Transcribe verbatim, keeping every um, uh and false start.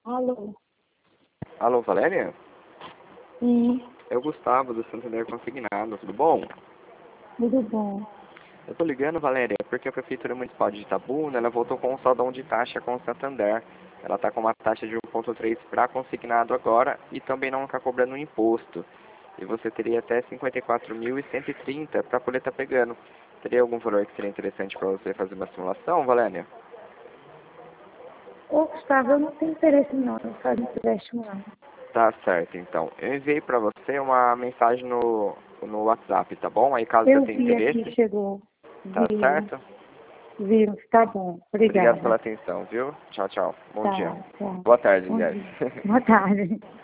Alô? Alô, Valéria? Sim, É o Gustavo, do Santander Consignado, tudo bom? tudo bom. Eu tô ligando, Valéria, porque a Prefeitura Municipal de Itabuna, ela voltou com um saldão de taxa com o Santander. Ela tá com uma taxa de um vírgula três para consignado agora e também não está cobrando imposto. E você teria até cinquenta e quatro mil e cento e trinta para poder estar pegando. Teria algum valor que seria interessante para você fazer uma simulação, Valéria? Ô, Gustavo, eu não tenho interesse não em fazer empréstimo não. Tá certo, então. Eu enviei para você uma mensagem no, no WhatsApp, tá bom? Aí caso você Eu tenha vi aqui, interesse, chegou. tá Viu, certo? viu, tá bom. Obrigado Obrigada. pela atenção, viu? Tchau, tchau. Bom dia. Tá, tchau. Boa tarde, Bom aliás. dia. Boa tarde.